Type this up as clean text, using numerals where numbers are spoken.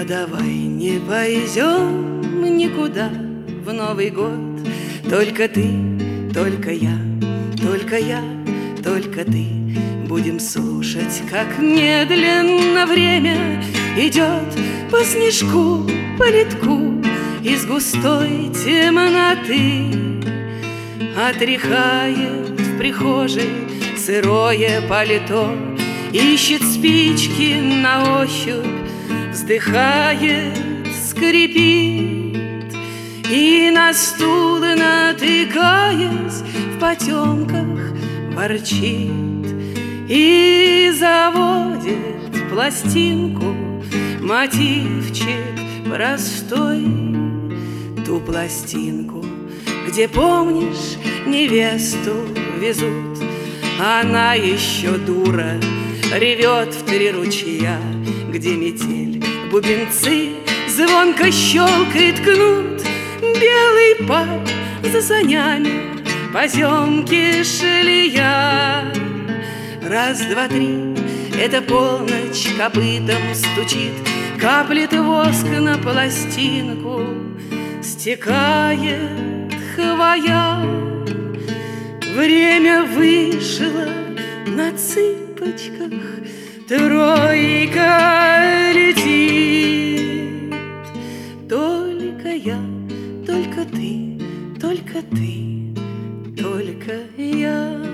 А давай не пойдем никуда в Новый год. Только ты, только я, только я, только ты. Будем слушать, как медленно время идет по снежку, по ледку из густой темноты. Отряхает в прихожей сырое пальто, ищет спички на ощупь, вздыхает, скрипит и на стул, натыкаясь, в потемках ворчит и заводит пластинку, мотивчик простой. Ту пластинку, где, помнишь, невесту везут, она еще дура, ревет в 3 ручья, где метель, бубенцы звонко щелкает кнут. Белый пап за санями поземки шлея. Раз, два, три, это полночь копытом стучит, каплет воск на пластинку, стекает хвоя. Время вышло на цыпочках, тройка летит. Только я, только ты, только ты, только я.